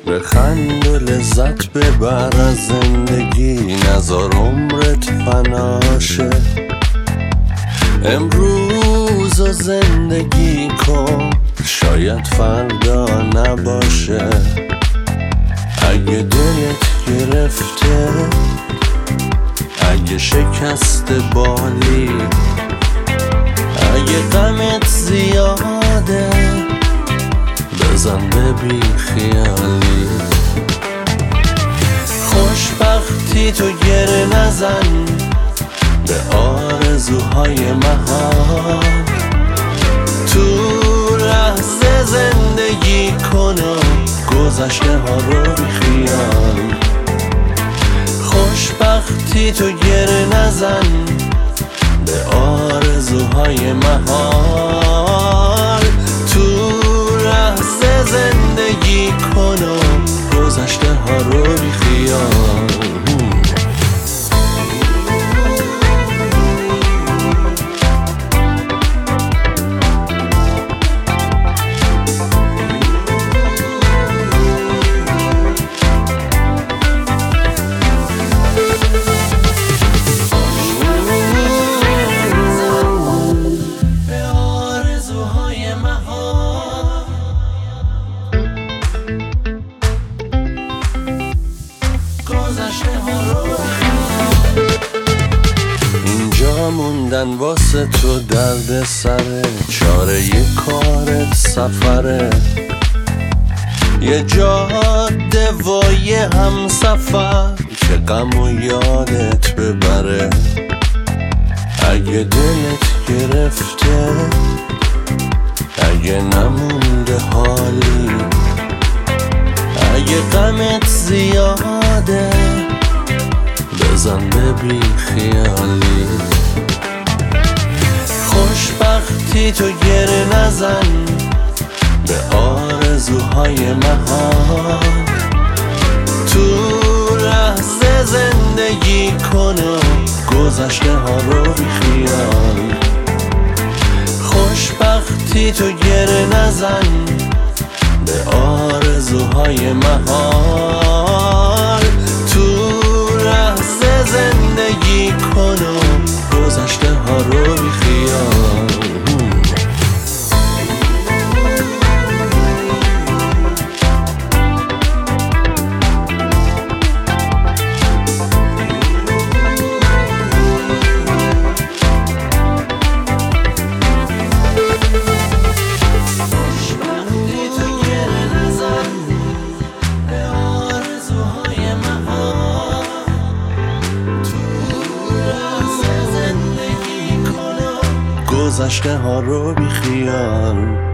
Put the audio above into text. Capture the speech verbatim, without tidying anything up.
بخند و لذت ببر از زندگی، نذار عمرت فناشه. امروز و زندگی کن، شاید فردا نباشه. اگه دلت گرفته، اگه شکست بالی، اگه غمت زیاده، بزن به بی خیالی. خوشبختی تو گره نزن به آرزوهای محال. تو لحظه زندگی کن و گذشته ها رو بی خیال. خوشبختی تو گره نزن به آرزوهای محال. تو لحظه زندگی کن و گذشته ها رو بی خیال. اینجا موندن واسه تو درد سره، چاره یه کارت سفره. یه جاده و یه هم سفر که غم و یادت ببره. اگه دلت گرفته، اگه نمونده حالی، اگه غمت زیاده، بزن به بی خیالی. خوشبختی تو گره نزن به آرزوهای محال. تو لحظه زندگی کن و گذشته ها رو بی خیال. خوشبختی تو گره نزن به آرزوهای محال. تو لحظه زندگی کن و گذشته ها رو بی خیال. گذشته ها رو بی خیال.